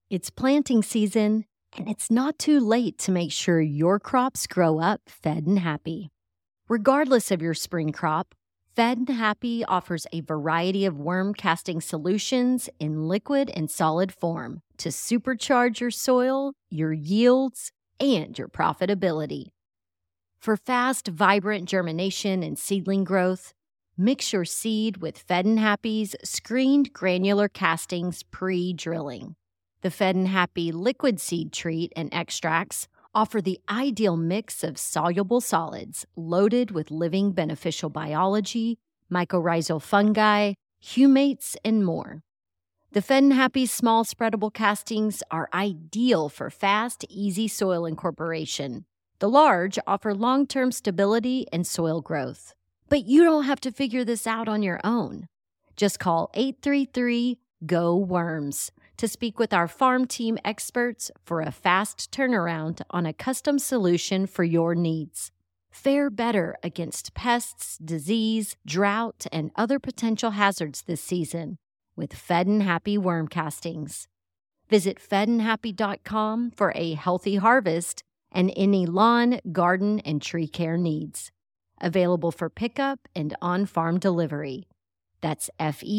It's planting season, and it's not too late to make sure your crops grow up fed and happy. Regardless of your spring crop, Fed and Happy offers a variety of worm casting solutions in liquid and solid form to supercharge your soil, your yields, and your profitability. For fast, vibrant germination and seedling growth, mix your seed with Fed and Happy's screened granular castings pre-drilling. The Fed and Happy liquid seed treat and extracts offer the ideal mix of soluble solids loaded with living beneficial biology, mycorrhizal fungi, humates, and more. The Fed and Happy small spreadable castings are ideal for fast, easy soil incorporation. The large offer long-term stability and soil growth. But you don't have to figure this out on your own. Just call 833-GO-WORMS to speak with our farm team experts for a fast turnaround on a custom solution for your needs. Fare better against pests, disease, drought, and other potential hazards this season with Fed and Happy worm castings. Visit fedandhappy.com for a healthy harvest and any lawn, garden, and tree care needs. Available for pickup and on-farm delivery. That's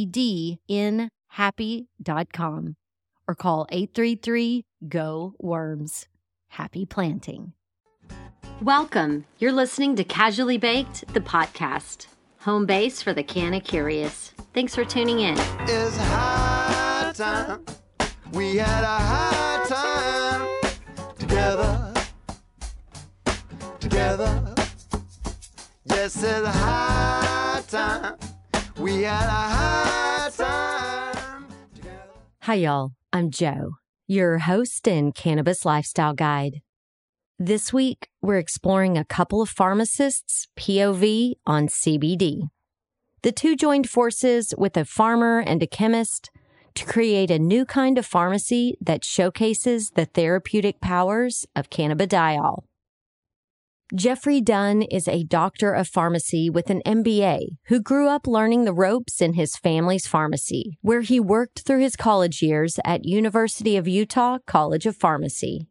FEDNhappy.com. Or call 833-GO-WORMS. Happy planting. Welcome. You're listening to Casually Baked, the podcast. Home base for the canna curious. Thanks for tuning in. It's high time. We had a high time together. Yes, it's a high time. We had a high time together. Hi, y'all. I'm Jo, your host and cannabis lifestyle guide. This week, we're exploring a couple of pharmacists' POV on CBD. The two joined forces with a farmer and a chemist to create a new kind of pharmacy that showcases the therapeutic powers of cannabidiol. Jeffrey Dunn is a doctor of pharmacy with an MBA who grew up learning the ropes in his family's pharmacy, where he worked through his college years at University of Utah College of Pharmacy.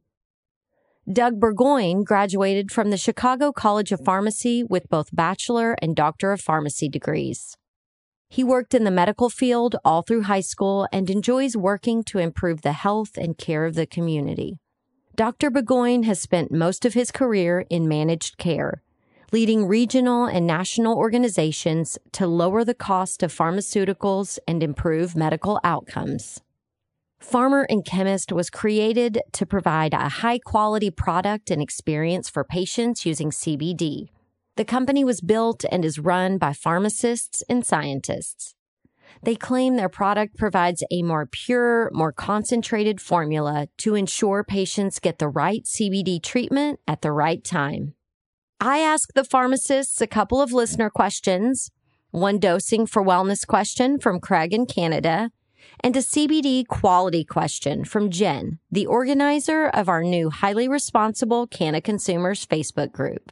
Doug Burgoyne graduated from the Chicago College of Pharmacy with both Bachelor and Doctor of Pharmacy degrees. He worked in the medical field all through high school and enjoys working to improve the health and care of the community. Dr. Burgoyne has spent most of his career in managed care, leading regional and national organizations to lower the cost of pharmaceuticals and improve medical outcomes. Farmer and Chemist was created to provide a high-quality product and experience for patients using CBD. The company was built and is run by pharmacists and scientists. They claim their product provides a more pure, more concentrated formula to ensure patients get the right CBD treatment at the right time. I asked the pharmacists a couple of listener questions, one dosing for wellness question from Craig in Canada, and a CBD quality question from Jen, the organizer of our new Highly Responsible Canna Consumers Facebook group.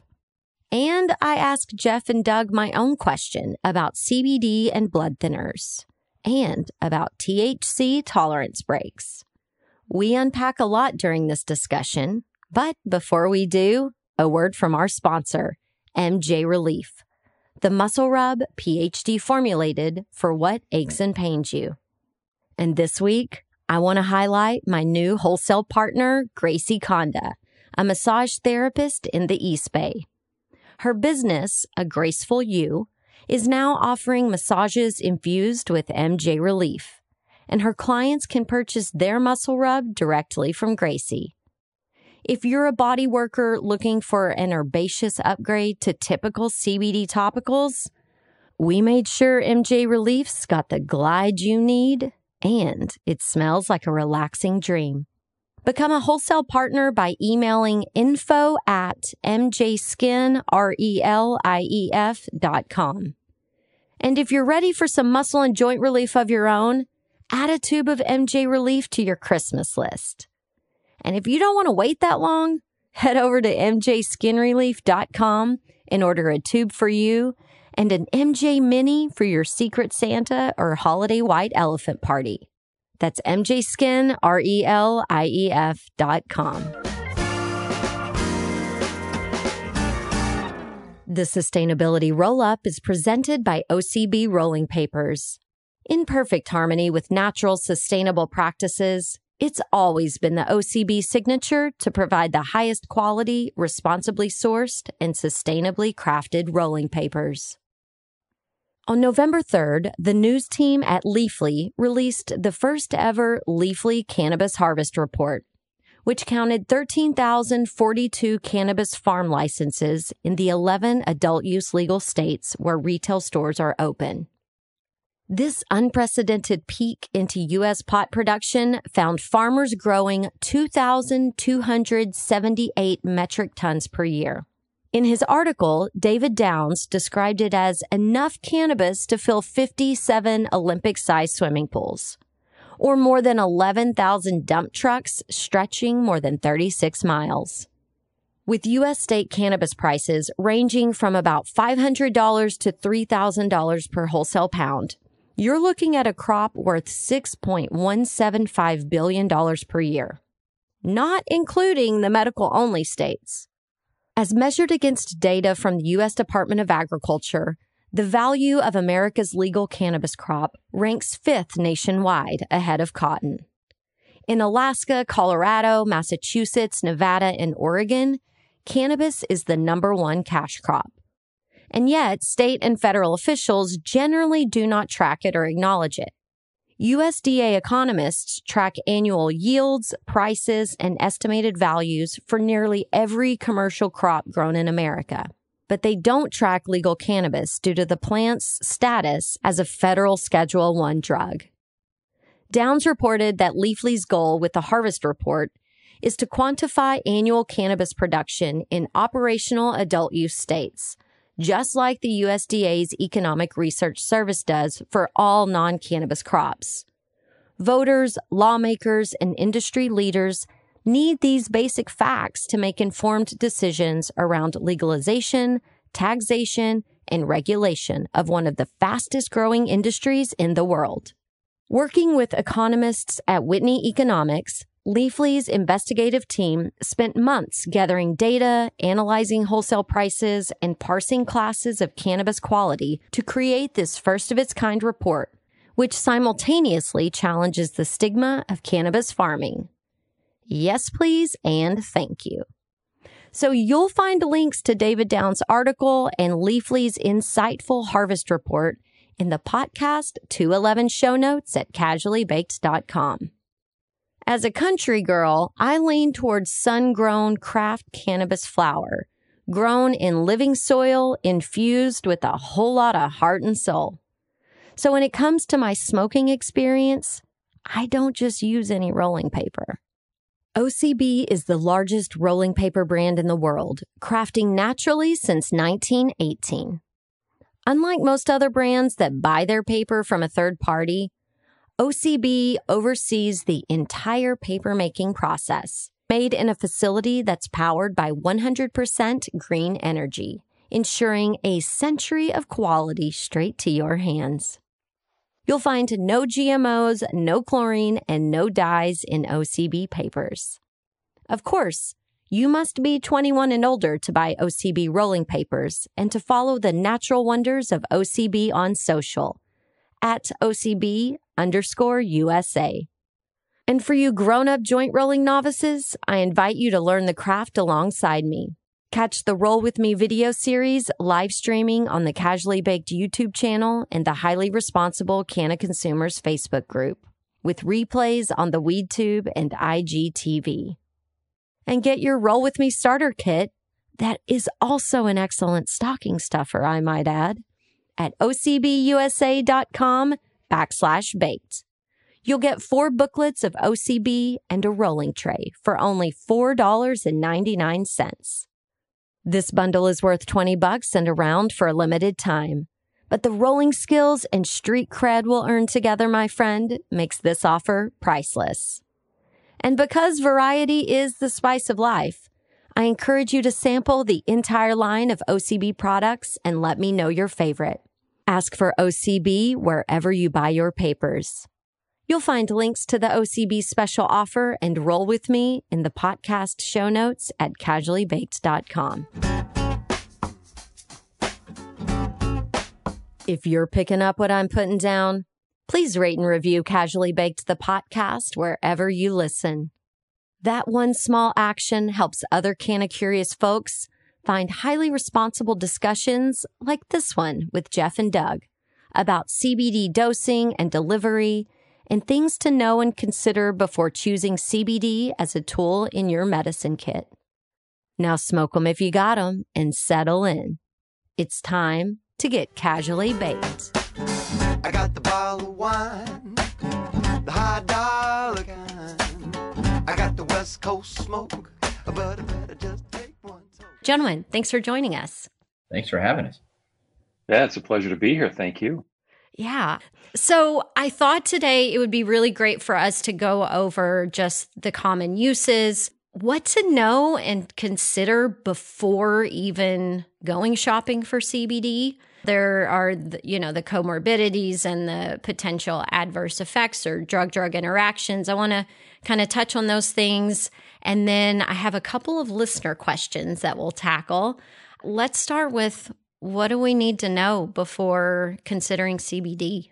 And I asked Jeff and Doug my own question about CBD and blood thinners, and about THC tolerance breaks. We unpack a lot during this discussion, but before we do, a word from our sponsor, MJ Relief, the muscle rub PhD formulated for what aches and pains you. And this week, I want to highlight my new wholesale partner, Gracie Conda, a massage therapist in the East Bay. Her business, A Graceful You, is now offering massages infused with MJ Relief, and her clients can purchase their muscle rub directly from Gracie. If you're a body worker looking for an herbaceous upgrade to typical CBD topicals, we made sure MJ Relief's got the glide you need, and it smells like a relaxing dream. Become a wholesale partner by emailing info@mjskinrelief.com. And if you're ready for some muscle and joint relief of your own, add a tube of MJ Relief to your Christmas list. And if you don't want to wait that long, head over to mjskinrelief.com and order a tube for you and an MJ Mini for your Secret Santa or holiday white elephant party. That's mjskinrelief.com. The Sustainability Roll-Up is presented by OCB Rolling Papers. In perfect harmony with natural, sustainable practices, it's always been the OCB signature to provide the highest quality, responsibly sourced, and sustainably crafted rolling papers. On November 3rd, the news team at Leafly released the first ever Leafly Cannabis Harvest Report, which counted 13,042 cannabis farm licenses in the 11 adult-use legal states where retail stores are open. This unprecedented peek into U.S. pot production found farmers growing 2,278 metric tons per year. In his article, David Downs described it as enough cannabis to fill 57 Olympic-sized swimming pools, or more than 11,000 dump trucks stretching more than 36 miles. With U.S. state cannabis prices ranging from about $500 to $3,000 per wholesale pound, you're looking at a crop worth $6.175 billion per year, not including the medical-only states. As measured against data from the U.S. Department of Agriculture, the value of America's legal cannabis crop ranks 5th nationwide ahead of cotton. In Alaska, Colorado, Massachusetts, Nevada, and Oregon, cannabis is the number one cash crop. And yet, state and federal officials generally do not track it or acknowledge it. USDA economists track annual yields, prices, and estimated values for nearly every commercial crop grown in America. But they don't track legal cannabis due to the plant's status as a federal Schedule I drug. Downs reported that Leafly's goal with the Harvest Report is to quantify annual cannabis production in operational adult use states, just like the USDA's Economic Research Service does for all non-cannabis crops. Voters, lawmakers, and industry leaders need these basic facts to make informed decisions around legalization, taxation, and regulation of one of the fastest-growing industries in the world. Working with economists at Whitney Economics, Leafly's investigative team spent months gathering data, analyzing wholesale prices, and parsing classes of cannabis quality to create this first-of-its-kind report, which simultaneously challenges the stigma of cannabis farming. Yes, please, and thank you. So you'll find links to David Downs' article and Leafly's insightful harvest report in the podcast 211 show notes at casuallybaked.com. As a country girl, I lean towards sun-grown craft cannabis flower, grown in living soil, infused with a whole lot of heart and soul. So when it comes to my smoking experience, I don't just use any rolling paper. OCB is the largest rolling paper brand in the world, crafting naturally since 1918. Unlike most other brands that buy their paper from a third party, OCB oversees the entire paper-making process, made in a facility that's powered by 100% green energy, ensuring a century of quality straight to your hands. You'll find no GMOs, no chlorine, and no dyes in OCB papers. Of course, you must be 21 and older to buy OCB rolling papers and to follow the natural wonders of OCB on social at OCB_USA. And for you grown-up joint rolling novices, I invite you to learn the craft alongside me. Catch the Roll With Me video series live streaming on the Casually Baked YouTube channel and the Highly Responsible Canna Consumers Facebook group, with replays on the WeedTube and IGTV. And get your Roll With Me starter kit, that is also an excellent stocking stuffer, I might add, at ocbusa.com/baked. You'll get 4 booklets of OCB and a rolling tray for only $4.99. This bundle is worth $20 and around for a limited time. But the rolling skills and street cred we'll earn together, my friend, makes this offer priceless. And because variety is the spice of life, I encourage you to sample the entire line of OCB products and let me know your favorite. Ask for OCB wherever you buy your papers. You'll find links to the OCB special offer and roll with me in the podcast show notes at casuallybaked.com. If you're picking up what I'm putting down, please rate and review Casually Baked the podcast wherever you listen. That one small action helps other Canna Curious folks find highly responsible discussions like this one with Jeff and Doug about CBD dosing and delivery and things to know and consider before choosing CBD as a tool in your medicine kit. Now smoke 'em if you got 'em and settle in. It's time to get casually baked. I got the bottle of wine, the high dollar kind. I got the West Coast smoke, but I better just take one. Gentlemen, thanks for joining us. Thanks for having us. Yeah, it's a pleasure to be here. Thank you. Yeah. So I thought today it would be really great for us to go over just the common uses, what to know and consider before even going shopping for CBD. There are, the comorbidities and the potential adverse effects or drug-drug interactions. I want to kind of touch on those things. And then I have a couple of listener questions that we'll tackle. Let's start with, what do we need to know before considering CBD?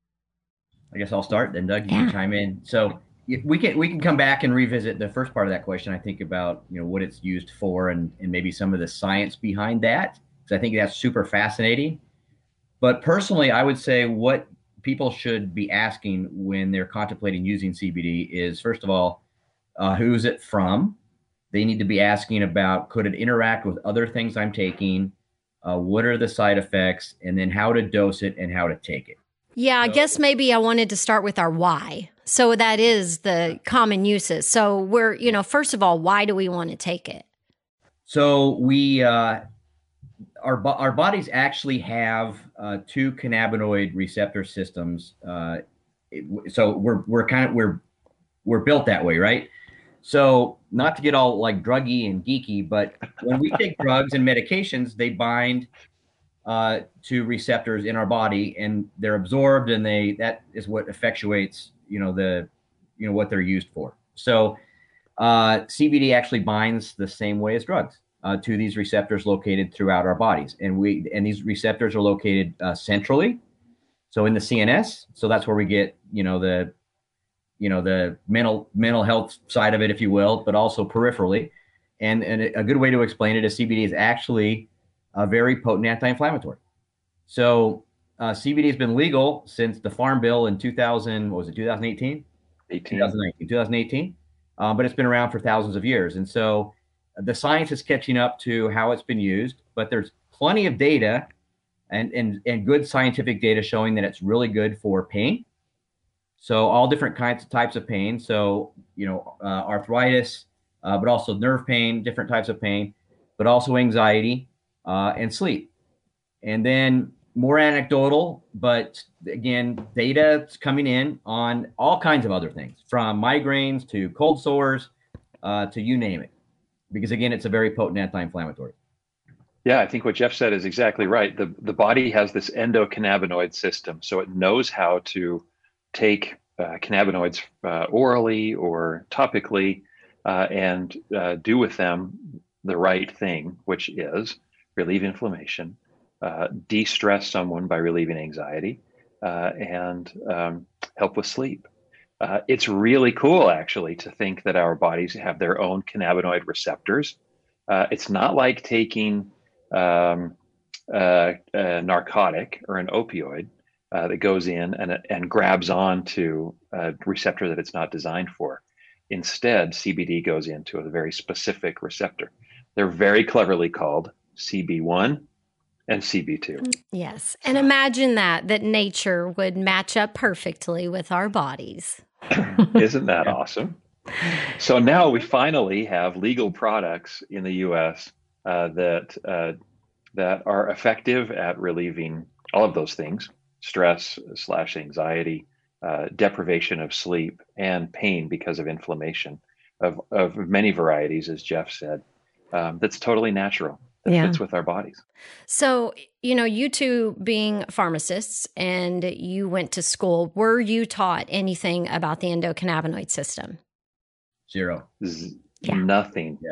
I guess I'll start, then Doug, you can chime in. So we can come back and revisit the first part of that question. I think about what it's used for and maybe some of the science behind that, because I think that's super fascinating. But personally, I would say what people should be asking when they're contemplating using CBD is, first of all, who's it from? They need to be asking about, could it interact with other things I'm taking? What are the side effects, and then how to dose it and how to take it. Yeah, I guess maybe I wanted to start with our why. So that is the common uses. So first of all, why do we want to take it? So we, our bodies actually have two cannabinoid receptor systems. So we're built that way, right? So not to get all like druggy and geeky, but when we take drugs and medications, they bind to receptors in our body, and they're absorbed, and that is what effectuates what they're used for. So CBD actually binds the same way as drugs to these receptors located throughout our bodies, and these receptors are located centrally, so in the CNS. So that's where we get the mental health side of it, if you will, but also peripherally. And a good way to explain it is CBD is actually a very potent anti-inflammatory. So CBD has been legal since the Farm Bill in 2018? 2018. But it's been around for thousands of years. And so the science is catching up to how it's been used, but there's plenty of data and good scientific data showing that it's really good for pain. So all different types of pain. So, arthritis, but also nerve pain, different types of pain, but also anxiety and sleep. And then more anecdotal, but again, data's coming in on all kinds of other things, from migraines to cold sores to you name it. Because again, it's a very potent anti-inflammatory. Yeah, I think what Jeff said is exactly right. The body has this endocannabinoid system, so it knows how to take cannabinoids orally or topically and do with them the right thing, which is relieve inflammation, de-stress someone by relieving anxiety, and help with sleep. It's really cool, actually, to think that our bodies have their own cannabinoid receptors. It's not like taking a narcotic or an opioid that goes in and grabs onto a receptor that it's not designed for. Instead, CBD goes into a very specific receptor. They're very cleverly called CB1 and CB2. Yes. And imagine that nature would match up perfectly with our bodies. Isn't that awesome? So now we finally have legal products in the U.S. that are effective at relieving all of those things: stress/anxiety, deprivation of sleep, and pain because of inflammation of many varieties, as Jeff said. That's totally natural. that fits with our bodies. So, you two being pharmacists and you went to school, were you taught anything about the endocannabinoid system? Zero. Nothing. Yeah.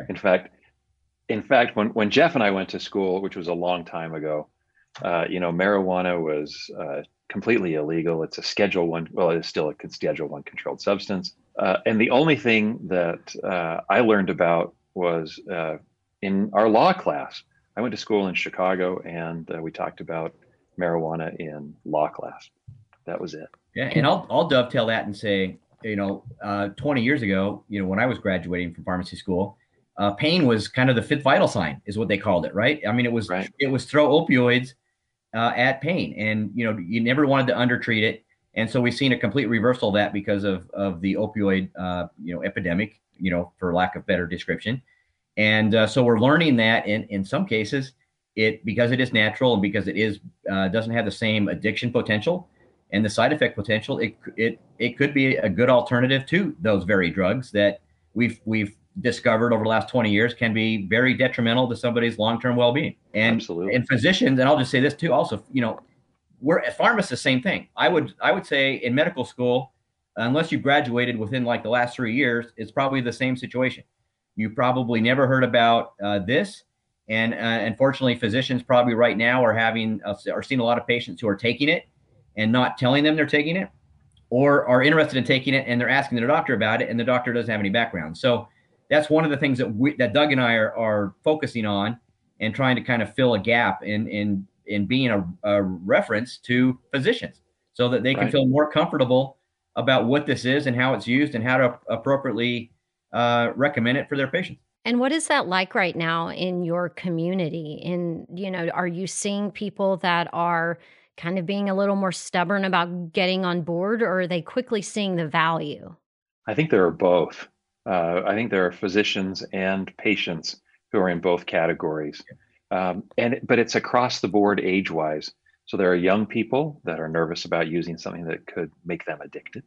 In fact, when Jeff and I went to school, which was a long time ago, marijuana was completely illegal. It's a Schedule I. Well, it is still a Schedule I controlled substance. And the only thing that I learned about was in our law class. I went to school in Chicago, and we talked about marijuana in law class. That was it. Yeah, and I'll dovetail that and say, 20 years ago, when I was graduating from pharmacy school, pain was kind of the fifth vital sign, is what they called it, right? I mean, it was throw opioids at pain, and you never wanted to undertreat it, and so we've seen a complete reversal of that because of the opioid epidemic, for lack of better description. And so we're learning that in some cases, because it is natural and because it is doesn't have the same addiction potential and the side effect potential, it could be a good alternative to those very drugs that we've discovered over the last 20 years can be very detrimental to somebody's long-term well-being. And absolutely. And physicians, and I'll just say this too, also, we're pharmacists, same thing. I would say in medical school, unless you graduated within like the last 3 years, it's probably the same situation. You probably never heard about this. And unfortunately, physicians probably right now are seeing a lot of patients who are taking it and not telling them they're taking it, or are interested in taking it and they're asking their doctor about it and the doctor doesn't have any background. So that's one of the things that Doug and I are focusing on and trying to kind of fill a gap in being a reference to physicians so that they can feel more comfortable about what this is and how it's used and how to appropriately recommend it for their patients. And what is that like right now in your community? Are you seeing people that are kind of being a little more stubborn about getting on board, or are they quickly seeing the value? I think there are both. I think there are physicians and patients who are in both categories. But it's across the board age-wise. So there are young people that are nervous about using something that could make them addicted,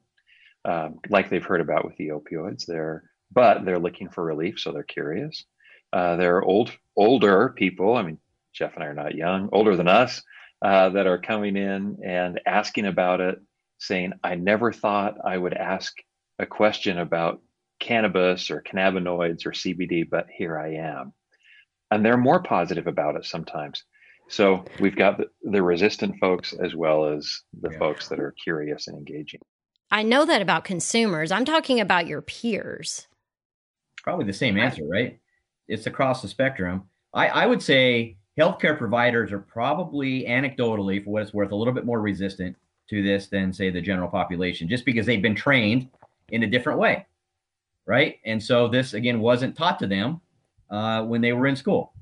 like they've heard about with the opioids. But they're looking for relief, so they're curious. There are older people. I mean, Jeff and I are not young, older than us, that are coming in and asking about it, saying, I never thought I would ask a question about cannabis or cannabinoids or CBD, but here I am. And they're more positive about it sometimes. So we've got the resistant folks as well as the folks that are curious and engaging. I know that about consumers. I'm talking about your peers. Probably the same answer, right? It's across the spectrum. I would say healthcare providers are probably anecdotally, for what it's worth, a little bit more resistant to this than, say, the general population, just because they've been trained in a different way, right? And so this, again, wasn't taught to them when they were in school.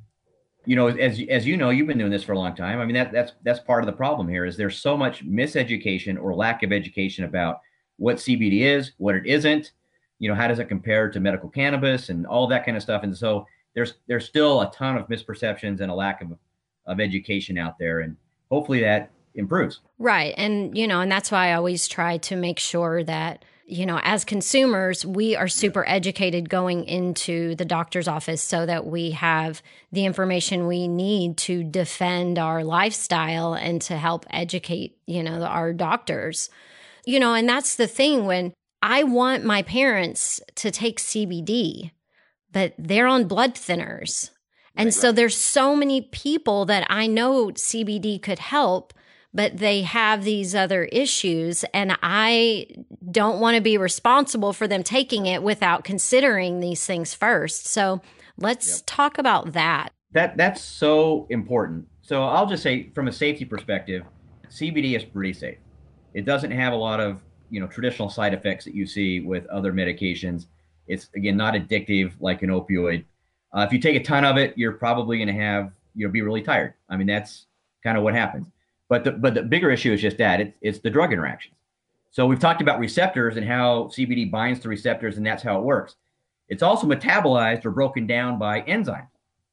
As you know, you've been doing this for a long time. I mean, that's part of the problem here is there's so much miseducation or lack of education about what CBD is, what it isn't, how does it compare to medical cannabis and all that kind of stuff. And so there's still a ton of misperceptions and a lack of education out there. And hopefully that improves. Right. And, and that's why I always try to make sure that, as consumers, we are super educated going into the doctor's office so that we have the information we need to defend our lifestyle and to help educate, our doctors. And that's the thing, when I want my parents to take CBD, but they're on blood thinners. And so there's so many people that I know CBD could help, but they have these other issues. And I don't want to be responsible for them taking it without considering these things first. So let's talk about that. That's so important. So I'll just say, from a safety perspective, CBD is pretty safe. It doesn't have a lot of traditional side effects that you see with other medications. It's, again, not addictive like an opioid. If you take a ton of it, you're probably going to be really tired. I mean, that's kind of what happens. But the bigger issue is just that it's the drug interactions. So we've talked about receptors and how CBD binds to receptors, and that's how it works. It's also metabolized or broken down by enzymes.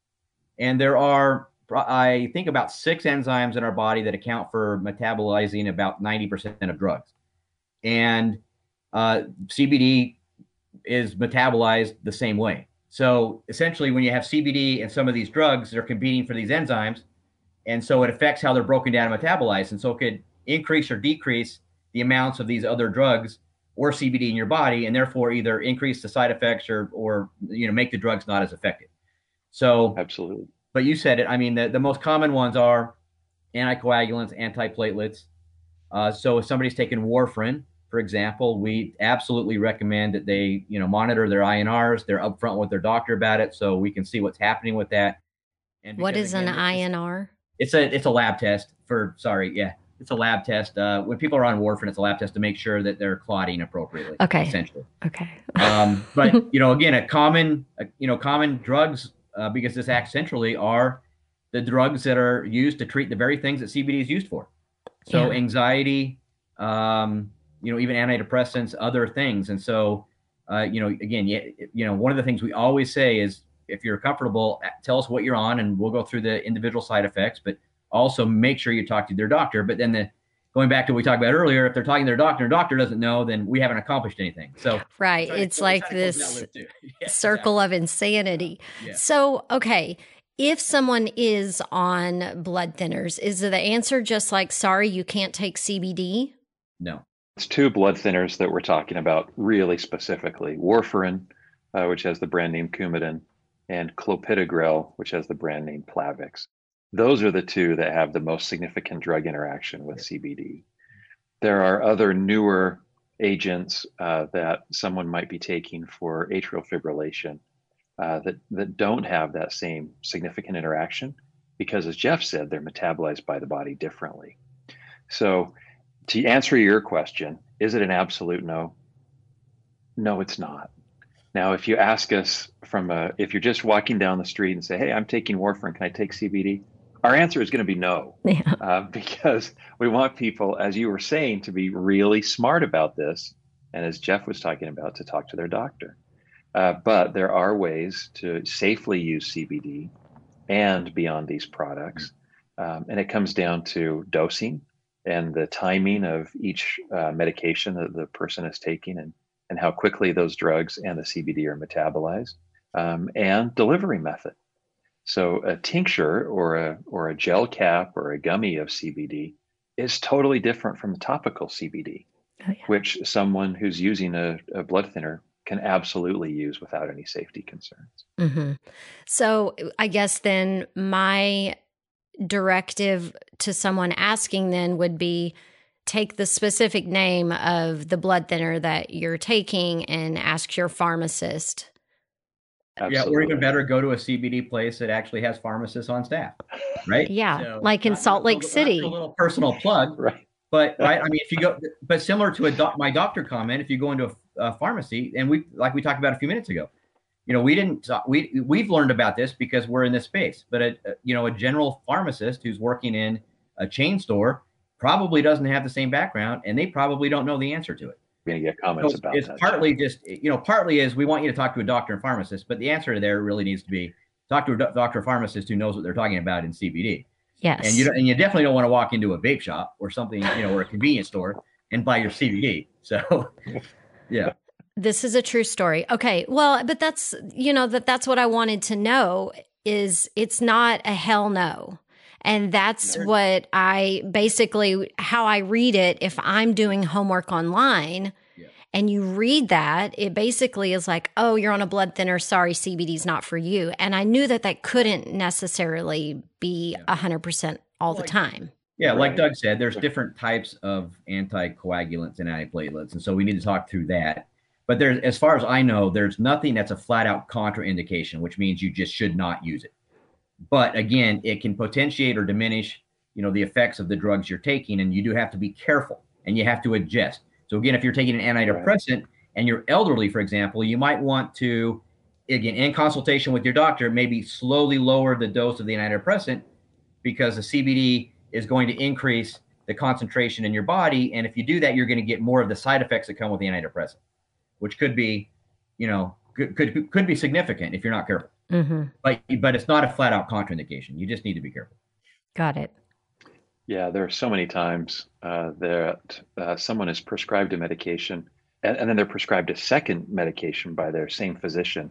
And there are, I think, about 6 enzymes in our body that account for metabolizing about 90% of drugs. And CBD is metabolized the same way. So essentially, when you have CBD and some of these drugs, they're competing for these enzymes. And so it affects how they're broken down and metabolized. And so it could increase or decrease the amounts of these other drugs or CBD in your body, and therefore either increase the side effects or make the drugs not as effective. So absolutely. But you said it. I mean, the most common ones are anticoagulants, antiplatelets. So if somebody's taking warfarin, for example, we absolutely recommend that they, monitor their INRs. They're upfront with their doctor about it, so we can see what's happening with that. And what is an INR? It's a lab test it's a lab test. When people are on warfarin, it's a lab test to make sure that they're clotting appropriately. Okay. Essentially. Okay. But again, a common drugs, because this acts centrally, are the drugs that are used to treat the very things that CBD is used for. So anxiety, even antidepressants, other things. And so, again, one of the things we always say is, if you're comfortable, tell us what you're on, and we'll go through the individual side effects, but also make sure you talk to their doctor. But then going back to what we talked about earlier, if they're talking to their doctor doesn't know, then we haven't accomplished anything. So right. It's like this circle of insanity. Yeah. So, okay. If someone is on blood thinners, is the answer just like, sorry, you can't take CBD? No. It's two blood thinners that we're talking about really specifically. Warfarin, which has the brand name Coumadin, and clopidogrel, which has the brand name Plavix. Those are the two that have the most significant drug interaction with CBD. There are other newer agents that someone might be taking for atrial fibrillation that don't have that same significant interaction, because, as Jeff said, they're metabolized by the body differently. So to answer your question, is it an absolute no? No, it's not. Now, if you ask us if you're just walking down the street and say, hey, I'm taking warfarin, can I take CBD? Our answer is going to be no, because we want people, as you were saying, to be really smart about this. And as Jeff was talking about, to talk to their doctor. But there are ways to safely use CBD and beyond these products. And it comes down to dosing and the timing of each medication that the person is taking, and how quickly those drugs and the CBD are metabolized, and delivery method. So a tincture or a gel cap or a gummy of CBD is totally different from the topical CBD, which someone who's using a blood thinner can absolutely use without any safety concerns. Mm-hmm. So I guess then my directive to someone asking then would be, take the specific name of the blood thinner that you're taking and ask your pharmacist. Absolutely. Yeah, or even better, go to a CBD place that actually has pharmacists on staff, right? Yeah, so, like in Salt Lake City. A little personal plug, right? But I mean, if you go, but similar to my doctor comment, if you go into a pharmacy, and we talked about a few minutes ago, we've learned about this because we're in this space. But a general pharmacist who's working in a chain store probably doesn't have the same background, and they probably don't know the answer to it. We're going to get comments about that. It's partly just, partly is we want you to talk to a doctor and pharmacist, but the answer there really needs to be talk to a doctor or pharmacist who knows what they're talking about in CBD. Yes. And you definitely don't want to walk into a vape shop or something, or a convenience store and buy your CBD. So, yeah. This is a true story. Okay. Well, but that's what I wanted to know is it's not a hell no. And that's what how I read it. If I'm doing homework online and you read that, it basically is like, oh, you're on a blood thinner. Sorry, CBD's not for you. And I knew that couldn't necessarily be 100% all the time. Yeah. Like Doug said, there's different types of anticoagulants and antiplatelets. And so we need to talk through that. But as far as I know, there's nothing that's a flat out contraindication, which means you just should not use it. But again, it can potentiate or diminish, the effects of the drugs you're taking, and you do have to be careful and you have to adjust. So again, if you're taking an antidepressant and you're elderly, for example, you might want to, again, in consultation with your doctor, maybe slowly lower the dose of the antidepressant, because the CBD is going to increase the concentration in your body. And if you do that, you're going to get more of the side effects that come with the antidepressant, which could be, could be significant if you're not careful. Mm-hmm. But it's not a flat out contraindication. You just need to be careful. Got it. Yeah, there are so many times that someone is prescribed a medication and then they're prescribed a second medication by their same physician.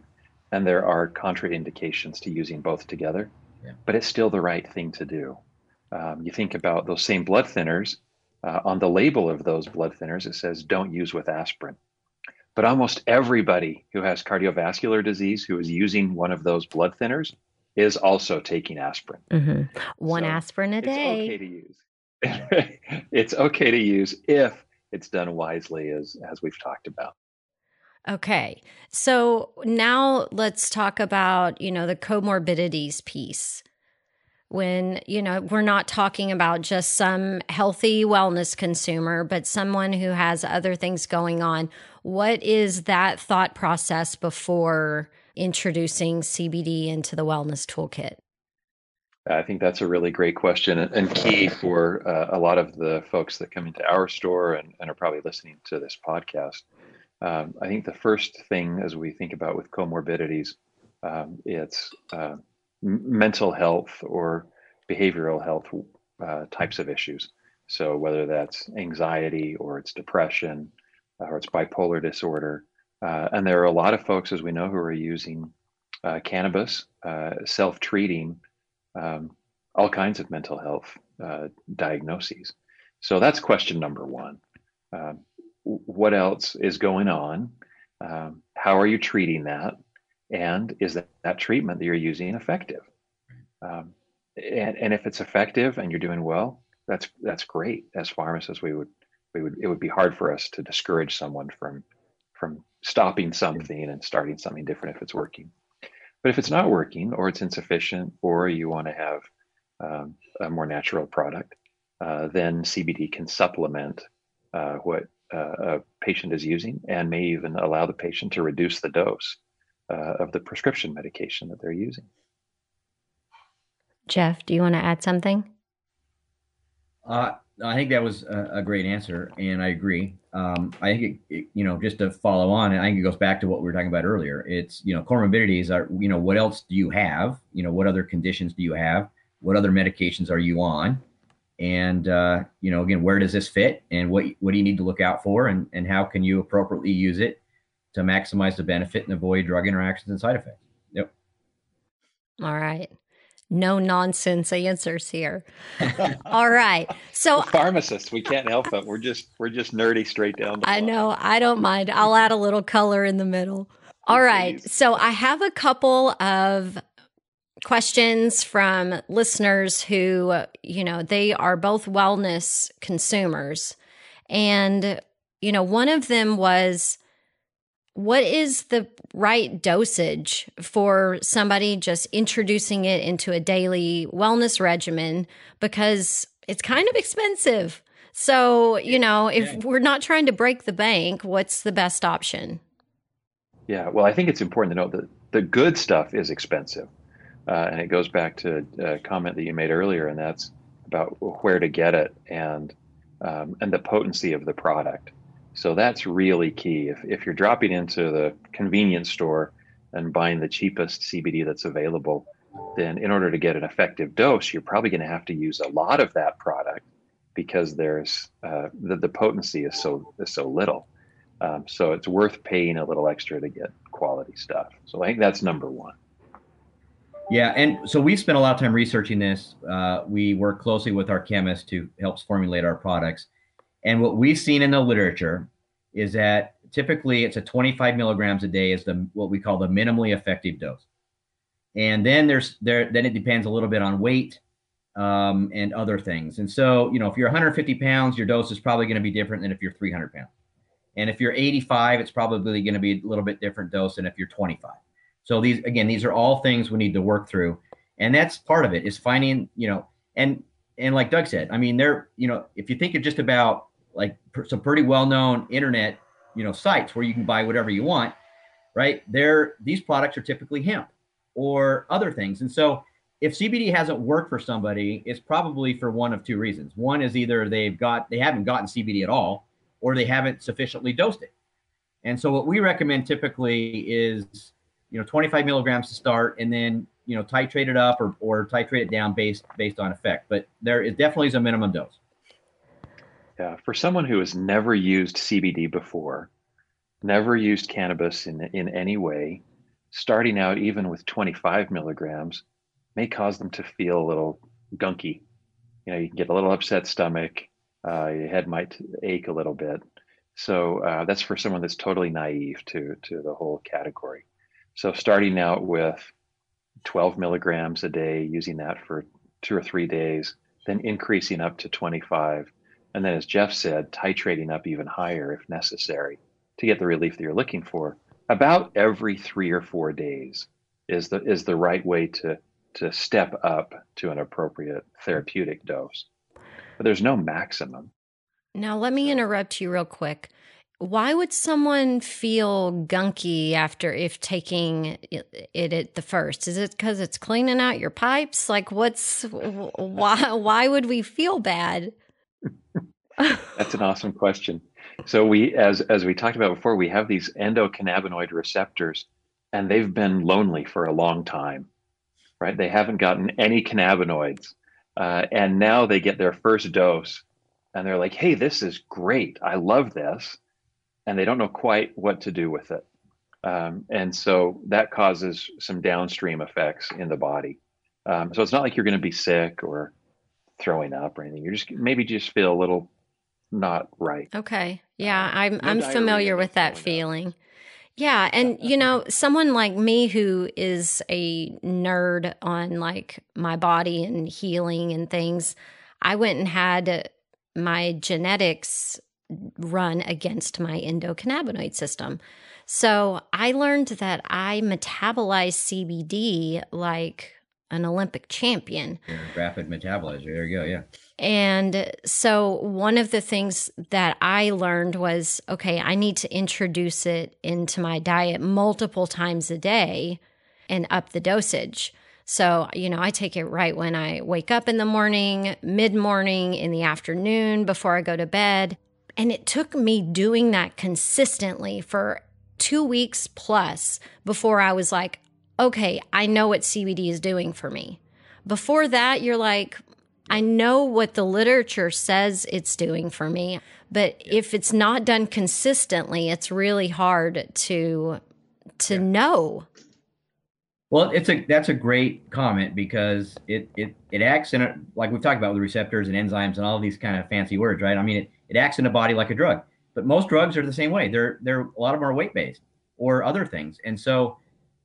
and there are contraindications to using both together, but it's still the right thing to do. You think about those same blood thinners. On the label of those blood thinners, it says don't use with aspirin. But almost everybody who has cardiovascular disease who is using one of those blood thinners is also taking aspirin. Mm-hmm. One aspirin a day. It's okay to use. It's okay to use if it's done wisely, as we've talked about. Okay. So now let's talk about, the comorbidities piece. When, we're not talking about just some healthy wellness consumer, but someone who has other things going on. What is that thought process before introducing CBD into the wellness toolkit? I think that's a really great question and key for a lot of the folks that come into our store and are probably listening to this podcast. I think the first thing as we think about with comorbidities, it's mental health or behavioral health types of issues. So whether that's anxiety or it's depression or it's bipolar disorder. And there are a lot of folks, as we know, who are using cannabis, self-treating all kinds of mental health diagnoses. So that's question number one. What else is going on? How are you treating that? And is that treatment that you're using effective? And if it's effective and you're doing well, that's great. As pharmacists, it would be hard for us to discourage someone from stopping something and starting something different if it's working. But if it's not working, or it's insufficient, or you want to have a more natural product, then CBD can supplement what a patient is using, and may even allow the patient to reduce the dose of the prescription medication that they're using. Jeff, do you want to add something? I think that was a great answer, and I agree. I think just to follow on, I think it goes back to what we were talking about earlier. It's comorbidities are what else do you have? What other conditions do you have? What other medications are you on? And again, where does this fit? And what do you need to look out for? And how can you appropriately use it to maximize the benefit and avoid drug interactions and side effects? Yep. All right. No nonsense answers here. All right. So pharmacists, we can't help it. We're just nerdy straight down. I know. I don't mind. I'll add a little color in the middle. All right. So I have a couple of questions from listeners who, they are both wellness consumers. And, one of them was, what is the right dosage for somebody just introducing it into a daily wellness regimen? Because it's kind of expensive. So, if we're not trying to break the bank, what's the best option? Yeah, well, I think it's important to note that the good stuff is expensive. And it goes back to a comment that you made earlier, and that's about where to get it and the potency of the product. So that's really key. If you're dropping into the convenience store and buying the cheapest CBD that's available, then in order to get an effective dose, you're probably going to have to use a lot of that product because there's the potency is so little. So it's worth paying a little extra to get quality stuff. So I think that's number one. Yeah, and so we've spent a lot of time researching this. We work closely with our chemist who helps formulate our products. And what we've seen in the literature is that typically it's a 25 milligrams a day is what we call the minimally effective dose. And then then it depends a little bit on weight and other things. And so, if you're 150 pounds, your dose is probably going to be different than if you're 300 pounds. And if you're 85, it's probably going to be a little bit different dose than if you're 25. So these are all things we need to work through. And that's part of it is finding, and like Doug said, I mean, if you think of just about like some pretty well-known internet, sites where you can buy whatever you want, right? These products are typically hemp or other things. And so if CBD hasn't worked for somebody, it's probably for one of two reasons. One is either they haven't gotten CBD at all, or they haven't sufficiently dosed it. And so what we recommend typically is, 25 milligrams to start, and then, titrate it up or titrate it down based on effect. But there is definitely a minimum dose. Yeah, for someone who has never used CBD before, never used cannabis in any way, starting out even with 25 milligrams may cause them to feel a little gunky. You can get a little upset stomach, your head might ache a little bit. So that's for someone that's totally naive to the whole category. So starting out with 12 milligrams a day, using that for 2 or 3 days, then increasing up to 25. And then, as Jeff said, titrating up even higher if necessary to get the relief that you're looking for. About every 3 or 4 days is the right way to step up to an appropriate therapeutic dose. But there's no maximum. Now, let me interrupt you real quick. Why would someone feel gunky if taking it at the first? Is it because it's cleaning out your pipes? Like, why would we feel bad? That's an awesome question. So we, as we talked about before, we have these endocannabinoid receptors, and they've been lonely for a long time, right? They haven't gotten any cannabinoids, and now they get their first dose, and they're like, "Hey, this is great. I love this." And they don't know quite what to do with it. And so that causes some downstream effects in the body. So it's not like you're going to be sick or throwing up or anything. You're maybe just feel a little not right. Okay. Yeah, I'm diarrhea, familiar no with that throwing up. feeling. Yeah, and someone like me who is a nerd on like my body and healing and things, I went and had my genetics run against my endocannabinoid system. So I learned that I metabolize CBD like an Olympic champion. Rapid metabolizer. There you go. Yeah. And so one of the things that I learned was, okay, I need to introduce it into my diet multiple times a day and up the dosage. So, I take it right when I wake up in the morning, mid-morning, in the afternoon, before I go to bed. And it took me doing that consistently for 2 weeks plus before I was like, okay, I know what CBD is doing for me. Before that, you're like, I know what the literature says it's doing for me, but if it's not done consistently, it's really hard to know. Well, that's a great comment because it acts in like we've talked about with receptors and enzymes and all of these kind of fancy words, right? I mean, it acts in the body like a drug, but most drugs are the same way. They're a lot of them are weight based or other things, and so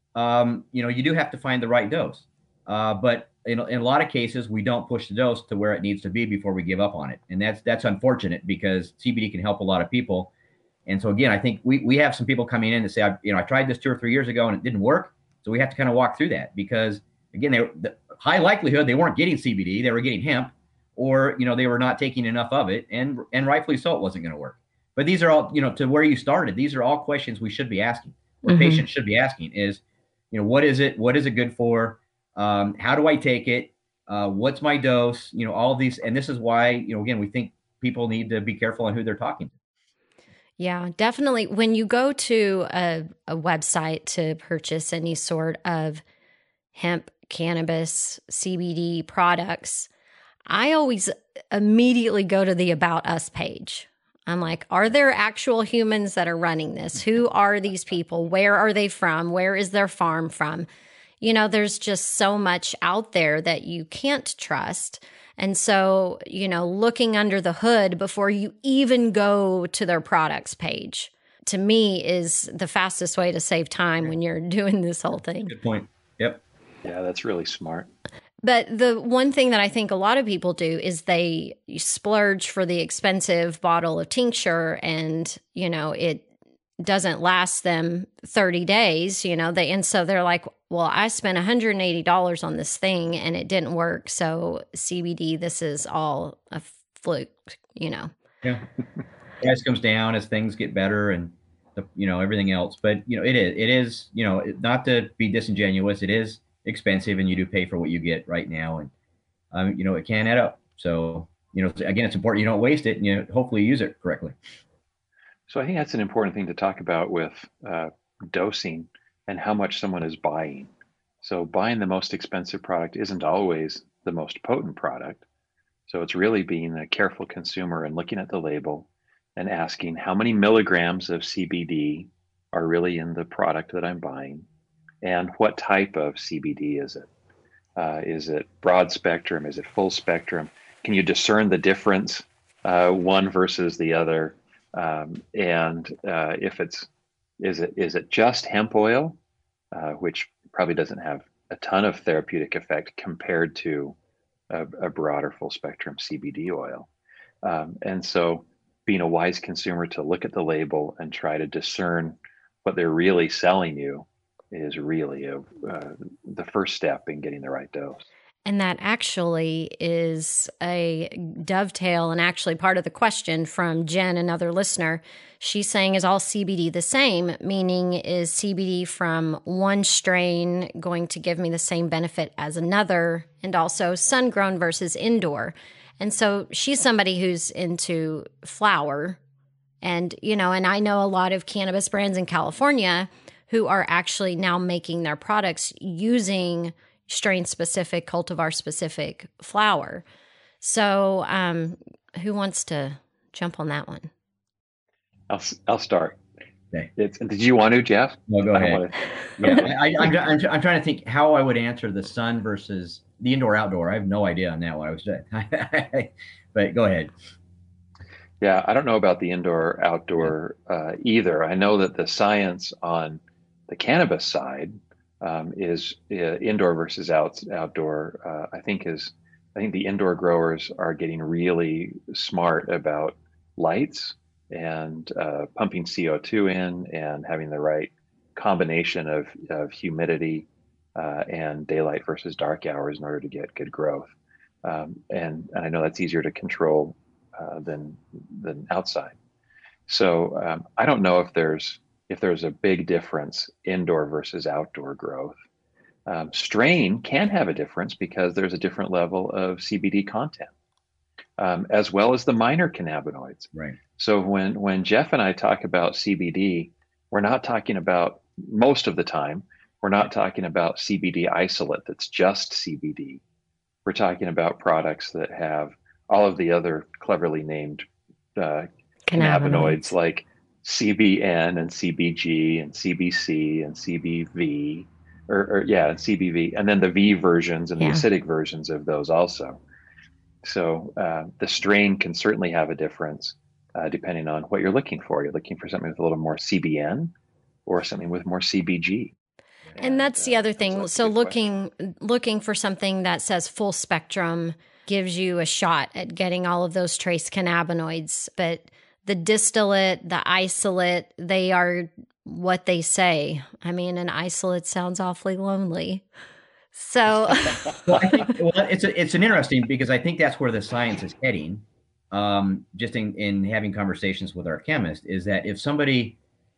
you do have to find the right dose. But in a lot of cases, we don't push the dose to where it needs to be before we give up on it, and that's unfortunate because CBD can help a lot of people. And so again, I think we have some people coming in and say, I tried this 2 or 3 years ago and it didn't work. So we have to kind of walk through that because, again, the high likelihood they weren't getting CBD, they were getting hemp, or they were not taking enough of it, and rightfully so, it wasn't going to work. But these are all, to where you started, these are all questions we should be asking, or patients should be asking is, what is it? What is it good for? How do I take it? What's my dose? All of these, and this is why, again, we think people need to be careful on who they're talking to. Yeah, definitely. When you go to a website to purchase any sort of hemp, cannabis, CBD products, I always immediately go to the About Us page. I'm like, are there actual humans that are running this? Who are these people? Where are they from? Where is their farm from? There's just so much out there that you can't trust. And so, looking under the hood before you even go to their products page, to me, is the fastest way to save time when you're doing this whole thing. Good point. Yep. Yeah, that's really smart. But the one thing that I think a lot of people do is they splurge for the expensive bottle of tincture and, it doesn't last them 30 days, and so they're like, well, I spent $180 on this thing and it didn't work. So CBD, this is all a fluke, Yeah. Price comes down as things get better and, everything else. But, it is, not to be disingenuous, it is expensive and you do pay for what you get right now. And, it can add up. So, again, it's important you don't waste it and hopefully use it correctly. So I think that's an important thing to talk about with dosing and how much someone is buying. So buying the most expensive product isn't always the most potent product. So it's really being a careful consumer and looking at the label and asking how many milligrams of CBD are really in the product that I'm buying. and what type of CBD is it? Is it broad spectrum? Is it full spectrum? Can you discern the difference, one versus the other? And if is it just hemp oil, which probably doesn't have a ton of therapeutic effect compared to a broader full spectrum CBD oil? And so being a wise consumer to look at the label and try to discern what they're really selling you is really the first step in getting the right dose. And that actually is a dovetail and actually part of the question from Jen, another listener. She's saying, is all CBD the same? Meaning, is CBD from one strain going to give me the same benefit as another? And also sun-grown versus indoor. And so she's somebody who's into flower. And, and I know a lot of cannabis brands in California who are actually now making their products using strain-specific, cultivar-specific flower. So who wants to jump on that one? I'll start. Okay. Did you want to, Jeff? No, go ahead. I'm trying to think how I would answer the sun versus the indoor-outdoor. I have no idea on that what I was doing. But go ahead. Yeah, I don't know about the indoor-outdoor either. I know that the science on the cannabis side is indoor versus outdoor. I think the indoor growers are getting really smart about lights and pumping CO2 in and having the right combination of humidity and daylight versus dark hours in order to get good growth. And I know that's easier to control than outside. So I don't know if there's a big difference indoor versus outdoor growth. Strain can have a difference because there's a different level of CBD content, as well as the minor cannabinoids. Right. So when Jeff and I talk about CBD, we're not talking about, most of the time, we're not talking about CBD isolate that's just CBD. We're talking about products that have all of the other cleverly named cannabinoids like CBN and CBG and CBC and CBV, and CBV, and then the V versions and the acidic versions of those also. So the strain can certainly have a difference depending on what you're looking for. You're looking for something with a little more CBN or something with more CBG. And that's the other thing. So looking for something that says full spectrum gives you a shot at getting all of those trace cannabinoids, but the distillate, the isolate, they are what they say. I mean, an isolate sounds awfully lonely. So, it's an interesting, because I think that's where the science is heading. Just in having conversations with our chemist, is that if somebody,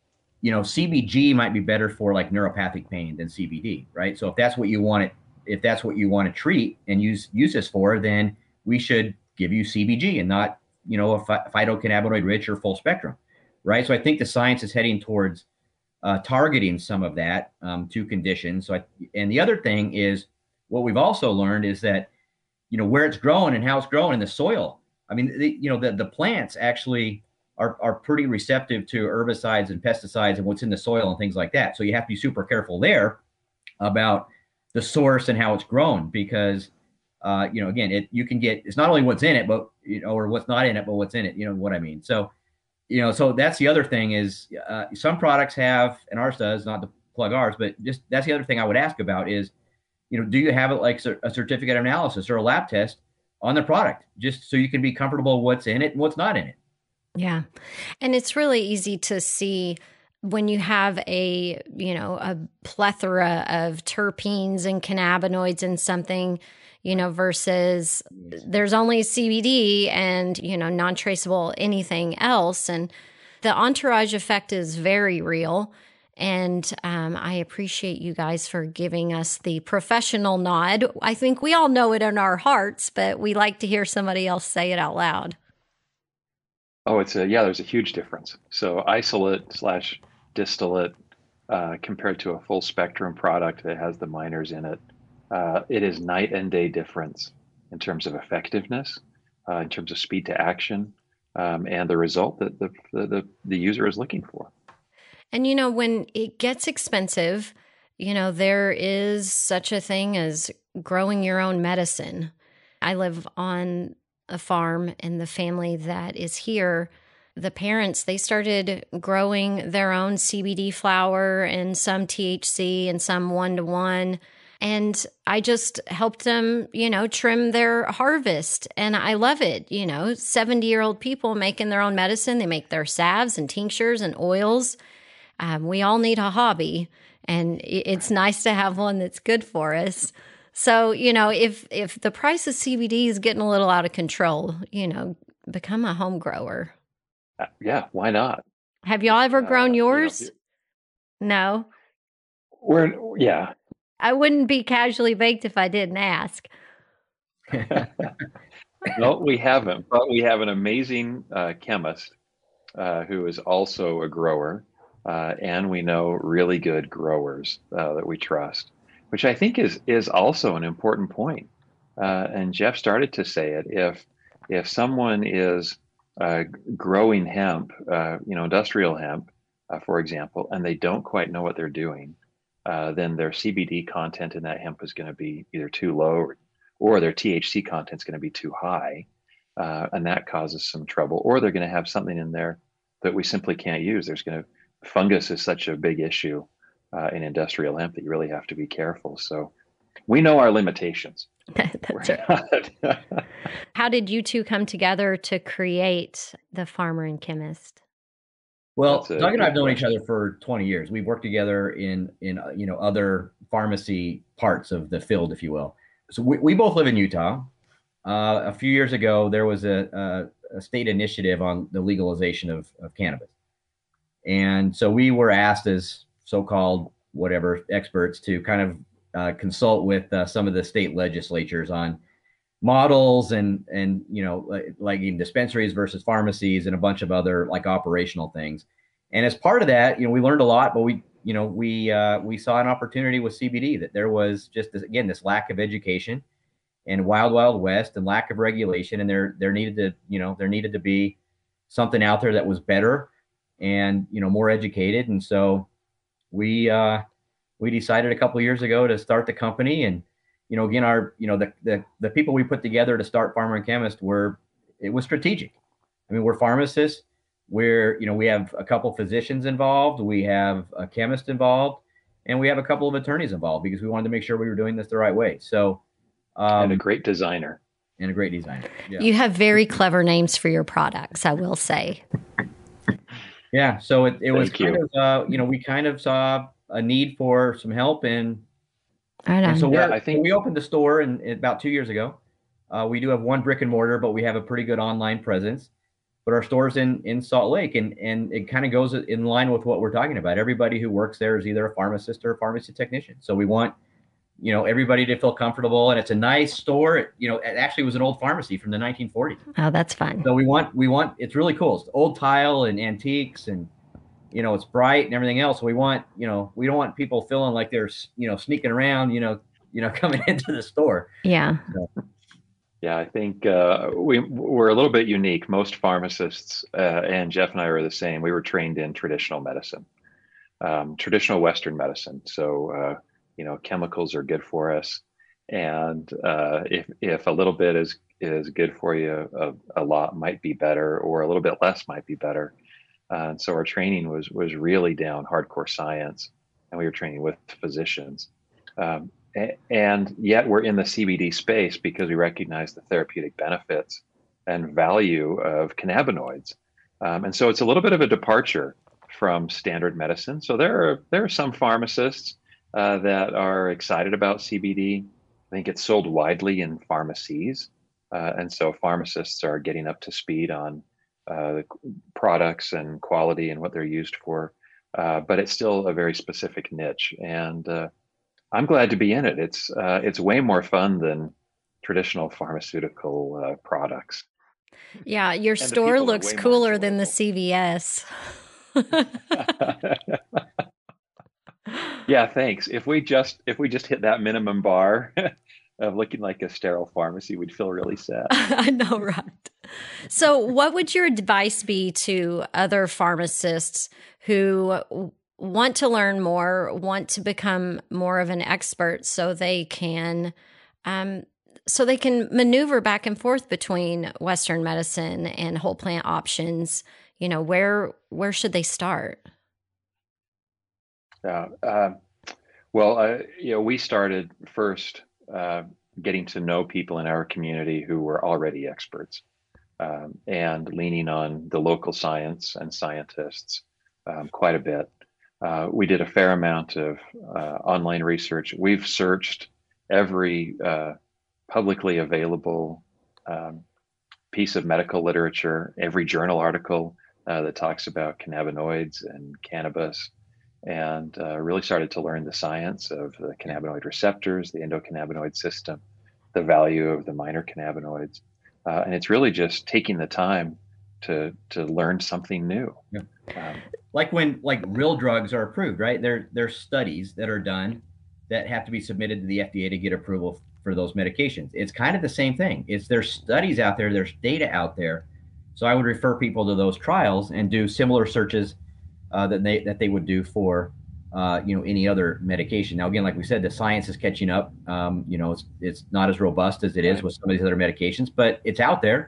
CBG might be better for like neuropathic pain than CBD, right? So if that's what you want to treat and use this for, then we should give you CBG and not a phytocannabinoid rich or full spectrum, right? So I think the science is heading towards targeting some of that to conditions. And the other thing is, what we've also learned is that, where it's growing and how it's growing in the soil. I mean, the plants actually are pretty receptive to herbicides and pesticides and what's in the soil and things like that. So you have to be super careful there about the source and how it's grown, because again, you can get, it's not only what's in it, but or what's not in it, but what's in it. You know what I mean? So, so that's the other thing is some products have, and ours does, not to plug ours, but just that's the other thing I would ask about is, do you have it like a certificate analysis or a lab test on the product, just so you can be comfortable what's in it and what's not in it? Yeah. And it's really easy to see when you have a plethora of terpenes and cannabinoids in something, versus there's only CBD and, non-traceable anything else. And the entourage effect is very real. And I appreciate you guys for giving us the professional nod. I think we all know it in our hearts, but we like to hear somebody else say it out loud. Oh, there's a huge difference. So isolate/distillate compared to a full spectrum product that has the minors in it, it is night and day difference in terms of effectiveness, in terms of speed to action, and the result that the user is looking for. And when it gets expensive, there is such a thing as growing your own medicine. I live on a farm, and the family that is here, the parents, they started growing their own CBD flower and some THC and some 1-to-1. And I just helped them, trim their harvest. And I love it. 70-year-old people making their own medicine. They make their salves and tinctures and oils. We all need a hobby, and it's nice to have one that's good for us. So, if the price of CBD is getting a little out of control, become a home grower. Yeah, why not? Have y'all ever grown yours? No. Yeah. I wouldn't be casually baked if I didn't ask. No, we haven't, but we have an amazing chemist who is also a grower, and we know really good growers that we trust, which I think is also an important point. And Jeff started to say it. If someone is growing hemp, industrial hemp, for example, and they don't quite know what they're doing, then their CBD content in that hemp is going to be either too low or their THC content is going to be too high. And that causes some trouble. Or they're going to have something in there that we simply can't use. Fungus is such a big issue in industrial hemp that you really have to be careful. So we know our limitations. That's right. How did you two come together to create the Farmer and Chemist? Well, Doug and I have known each other for 20 years. We've worked together in other pharmacy parts of the field, if you will. So we both live in Utah. A few years ago, there was a state initiative on the legalization of cannabis. And so we were asked as so-called whatever experts to kind of consult with some of the state legislatures on models and like in dispensaries versus pharmacies and a bunch of other like operational things. And as part of that, we learned a lot, but we saw an opportunity with CBD that there was just this lack of education and wild west and lack of regulation, and there needed to be something out there that was better and more educated. And so we decided a couple of years ago to start the company. And again, the people we put together to start Farmer and Chemist it was strategic. I mean, we're pharmacists. We have a couple physicians involved. We have a chemist involved, and we have a couple of attorneys involved because we wanted to make sure we were doing this the right way. So, and a great designer. Yeah. You have very clever names for your products, I will say. Yeah. So it was kind of, we kind of saw a need for some help, and so we opened the store about 2 years ago. We do have one brick and mortar, but we have a pretty good online presence. But our store's in Salt Lake, and it kind of goes in line with what we're talking about. Everybody who works there is either a pharmacist or a pharmacy technician. So we want, everybody to feel comfortable, and it's a nice store. It actually was an old pharmacy from the 1940s. Oh, that's fun. So we want it's really cool. It's old tile and antiques, and it's bright and everything else. We want, we don't want people feeling like they're, sneaking around, coming into the store. Yeah. So. Yeah, I think we're a little bit unique. Most pharmacists, and Jeff and I are the same. We were trained in traditional medicine, traditional Western medicine. So, chemicals are good for us. And if a little bit is good for you, a lot might be better, or a little bit less might be better. And so our training was really down hardcore science, and we were training with physicians. And yet we're in the CBD space because we recognize the therapeutic benefits and value of cannabinoids. And so it's a little bit of a departure from standard medicine. So there are some pharmacists that are excited about CBD. I think it's sold widely in pharmacies. And so pharmacists are getting up to speed on the products and quality and what they're used for. But it's still a very specific niche. And I'm glad to be in it. It's way more fun than traditional pharmaceutical products. Yeah, your store looks cooler than the CVS. Yeah, thanks. If we just hit that minimum bar of looking like a sterile pharmacy, we'd feel really sad. I know, right? So what would your advice be to other pharmacists who want to learn more, want to become more of an expert so they can maneuver back and forth between Western medicine and whole plant options, where should they start? Well, we started first getting to know people in our community who were already experts, and leaning on the local science and scientists quite a bit. We did a fair amount of online research. We've searched every publicly available piece of medical literature, every journal article that talks about cannabinoids and cannabis, and really started to learn the science of the cannabinoid receptors, the endocannabinoid system, the value of the minor cannabinoids. And it's really just taking the time to learn something new. Yeah. Like when real drugs are approved, right? There's studies that are done that have to be submitted to the FDA to get approval for those medications. It's kind of the same thing. There's studies out there, there's data out there. So I would refer people to those trials and do similar searches that they would do for any other medication. Now, again, like we said, the science is catching up. It's not as robust as it is with some of these other medications, but it's out there.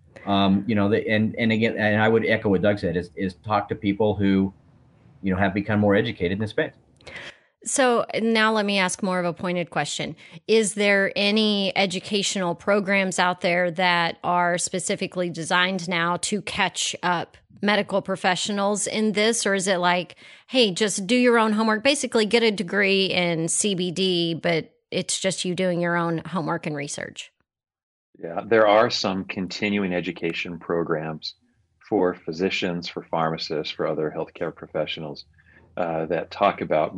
And I would echo what Doug said, is talk to people who, have become more educated in this space. So now let me ask more of a pointed question. Is there any educational programs out there that are specifically designed now to catch up medical professionals in this? Or is it like, hey, just do your own homework, basically get a degree in CBD, but it's just you doing your own homework and research? Yeah, there are some continuing education programs for physicians, for pharmacists, for other healthcare professionals that talk about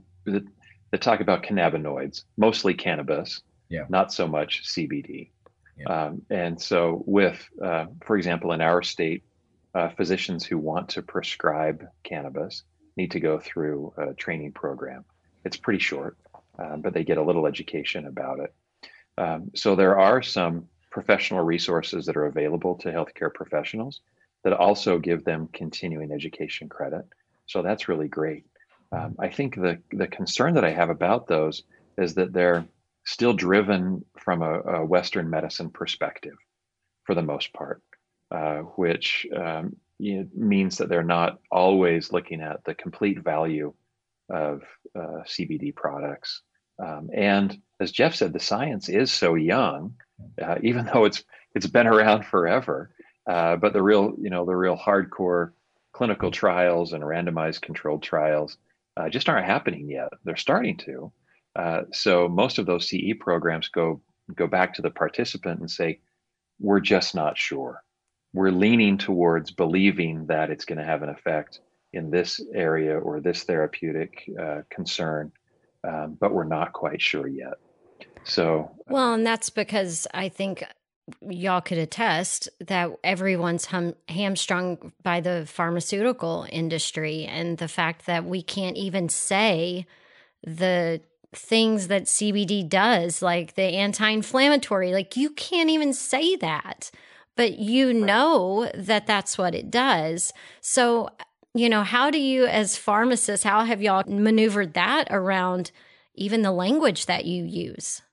cannabinoids, mostly cannabis, not so much CBD. Yeah. And so with, for example, in our state, physicians who want to prescribe cannabis need to go through a training program. It's pretty short, but they get a little education about it. So there are some professional resources that are available to healthcare professionals that also give them continuing education credit. So that's really great. I think the concern that I have about those is that they're still driven from a Western medicine perspective for the most part, which means that they're not always looking at the complete value of CBD products. And as Jeff said, the science is so young, even though it's been around forever. But the real hardcore clinical trials and randomized controlled trials just aren't happening yet. They're starting to. So most of those CE programs go back to the participant and say, we're just not sure. We're leaning towards believing that it's going to have an effect in this area or this therapeutic concern, but we're not quite sure yet. So, well, and that's because I think y'all could attest that everyone's hamstrung by the pharmaceutical industry, and the fact that we can't even say the things that CBD does, like the anti-inflammatory, like you can't even say that, but know that that's what it does. So, how do you, as pharmacists, how have y'all maneuvered that around even the language that you use?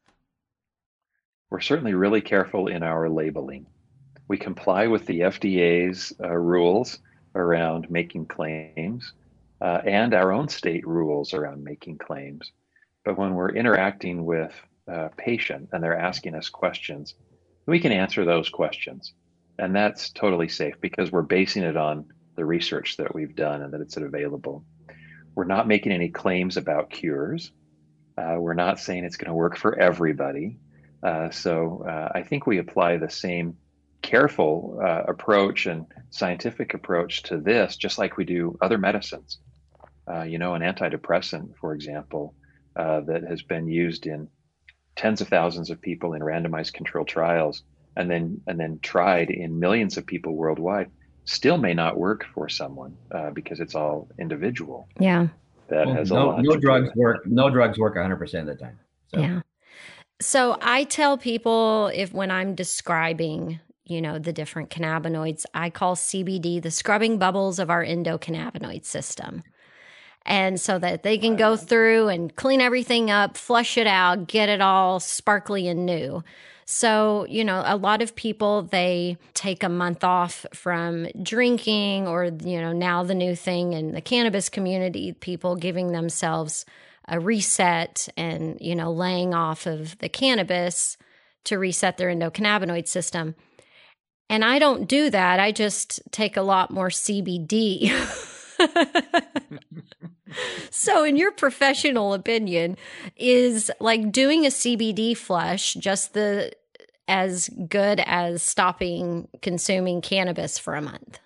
We're certainly really careful in our labeling. We comply with the FDA's rules around making claims and our own state rules around making claims. But when we're interacting with a patient and they're asking us questions, we can answer those questions. And that's totally safe because we're basing it on the research that we've done and that it's available. We're not making any claims about cures. We're not saying it's going to work for everybody. So I think we apply the same careful approach and scientific approach to this, just like we do other medicines. An antidepressant, for example, that has been used in tens of thousands of people in randomized controlled trials and then tried in millions of people worldwide, still may not work for someone because it's all individual. Yeah. No drugs work 100% of the time. So. Yeah. So I tell people when I'm describing, the different cannabinoids, I call CBD the scrubbing bubbles of our endocannabinoid system. And so that they can go through and clean everything up, flush it out, get it all sparkly and new. So, a lot of people, they take a month off from drinking, or, now the new thing in the cannabis community, people giving themselves a reset and, laying off of the cannabis to reset their endocannabinoid system. And I don't do that. I just take a lot more CBD. So in your professional opinion, is like doing a CBD flush just as good as stopping consuming cannabis for a month?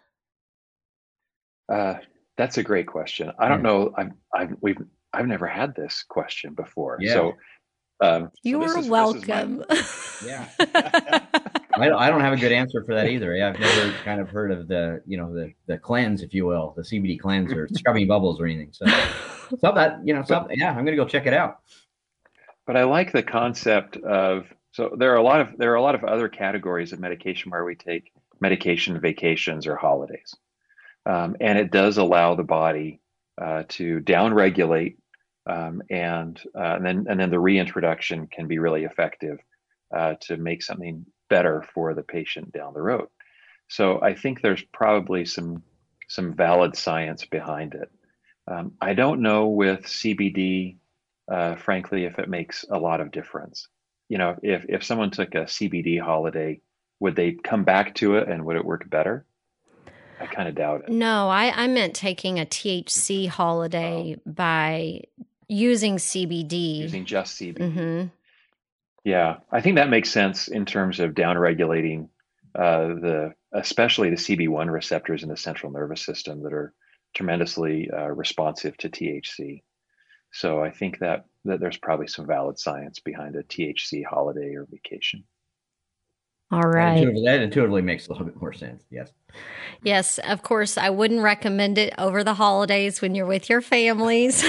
That's a great question. I don't know. I've never had this question before. Yeah. So you're welcome. Yeah. I don't have a good answer for that either. I've never kind of heard of the cleanse, if you will, the CBD cleanse or scrubbing bubbles or anything. So that, I'm going to go check it out. But I like the concept of, so there are a lot of other categories of medication where we take medication vacations or holidays. And it does allow the body to downregulate, and then the reintroduction can be really effective to make something better for the patient down the road. So I think there's probably some valid science behind it. I don't know with CBD, frankly, if it makes a lot of difference. If someone took a CBD holiday, would they come back to it and would it work better? I kind of doubt it. No, I meant taking a THC holiday by using CBD. Using just CBD. Mm-hmm. Yeah, I think that makes sense in terms of downregulating especially the CB1 receptors in the central nervous system that are tremendously responsive to THC. So I think that there's probably some valid science behind a THC holiday or vacation. All right. That intuitively makes a little bit more sense. Yes. Yes, of course. I wouldn't recommend it over the holidays when you're with your families.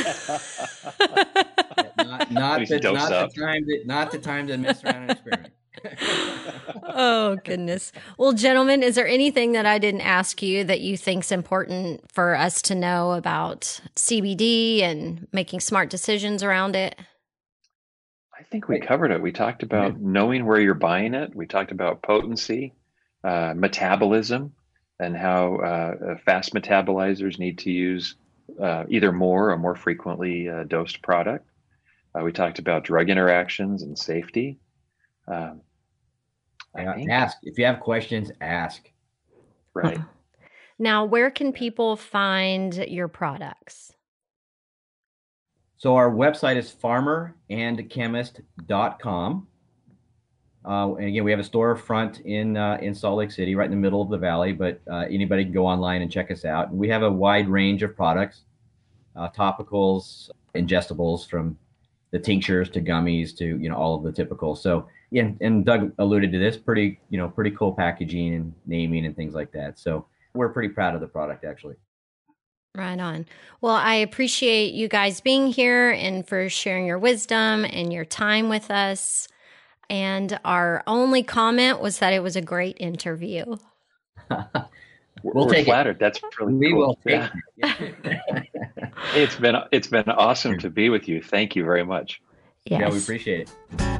Not the time to mess around and experiment. Oh, goodness. Well, gentlemen, is there anything that I didn't ask you that you think's important for us to know about CBD and making smart decisions around it? I think we covered it. We talked about knowing where you're buying it. We talked about potency, metabolism, and how fast metabolizers need to use either more or more frequently dosed product. We talked about drug interactions and safety. Ask. If you have questions, ask. Right. Now, where can people find your products? So our website is farmerandchemist.com. And again, we have a storefront in Salt Lake City, right in the middle of the valley, but anybody can go online and check us out. And we have a wide range of products, topicals, ingestibles, from the tinctures to gummies to, all of the typical. So, yeah, and Doug alluded to this, pretty cool packaging and naming and things like that. So we're pretty proud of the product, actually. Right on. Well, I appreciate you guys being here and for sharing your wisdom and your time with us. And our only comment was that it was a great interview. We're flattered. That's really cool. We will take it. It's been awesome to be with you. Thank you very much. Yes. Yeah, we appreciate it.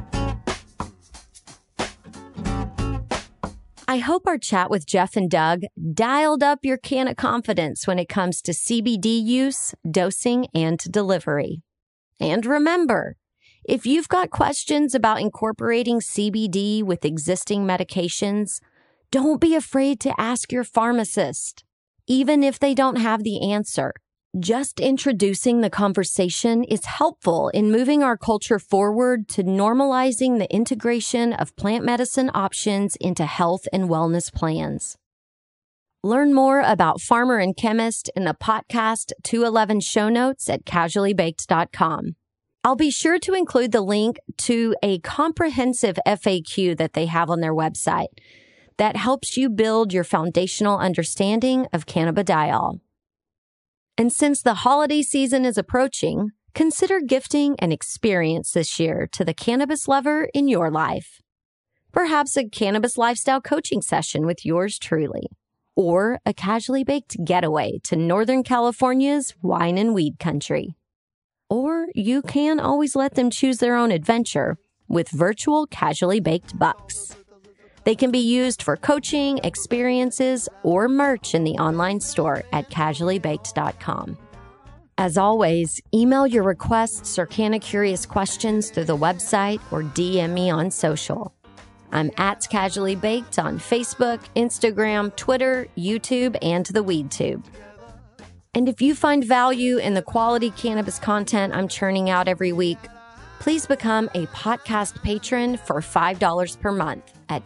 I hope our chat with Jeff and Doug dialed up your can of confidence when it comes to CBD use, dosing, and delivery. And remember, if you've got questions about incorporating CBD with existing medications, don't be afraid to ask your pharmacist, even if they don't have the answer. Just introducing the conversation is helpful in moving our culture forward to normalizing the integration of plant medicine options into health and wellness plans. Learn more about Farmer and Chemist in the podcast 211 show notes at casuallybaked.com. I'll be sure to include the link to a comprehensive FAQ that they have on their website that helps you build your foundational understanding of cannabidiol. And since the holiday season is approaching, consider gifting an experience this year to the cannabis lover in your life. Perhaps a cannabis lifestyle coaching session with yours truly. or a casually baked getaway to Northern California's wine and weed country. Or you can always let them choose their own adventure with virtual casually baked bucks. They can be used for coaching, experiences, or merch in the online store at casuallybaked.com. As always, email your requests or Canna Curious questions through the website or DM me on social. I'm at Casually Baked on Facebook, Instagram, Twitter, YouTube, and the WeedTube. And if you find value in the quality cannabis content I'm churning out every week, please become a podcast patron for $5 per month at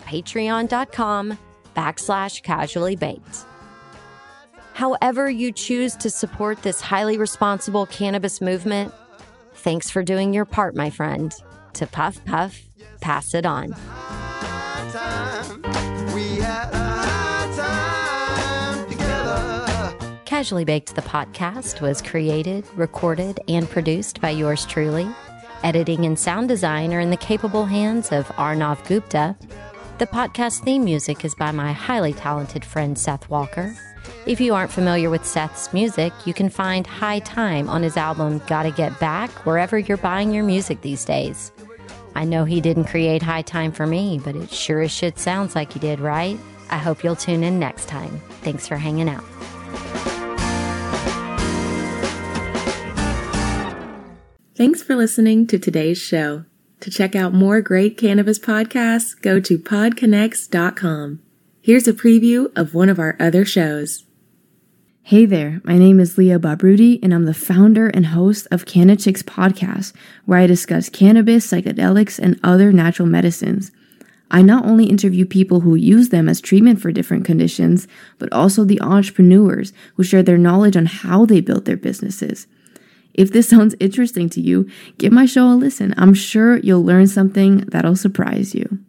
patreon.com/casuallybaked. However you choose to support this highly responsible cannabis movement, thanks for doing your part, my friend. To puff, puff, pass it on. Casually Baked, the podcast, was created, recorded, and produced by yours truly. Editing and sound design are in the capable hands of Arnav Gupta. The podcast theme music is by my highly talented friend Seth Walker. If you aren't familiar with Seth's music, you can find High Time on his album Gotta Get Back wherever you're buying your music these days. I know he didn't create High Time for me, but it sure as shit sounds like he did, right? I hope you'll tune in next time. Thanks for hanging out. Thanks for listening to today's show. To check out more great cannabis podcasts, go to podconnects.com. Here's a preview of one of our other shows. Hey there, my name is Leah Babrudi, and I'm the founder and host of Canna Chicks Podcast, where I discuss cannabis, psychedelics, and other natural medicines. I not only interview people who use them as treatment for different conditions, but also the entrepreneurs who share their knowledge on how they built their businesses. If this sounds interesting to you, give my show a listen. I'm sure you'll learn something that'll surprise you.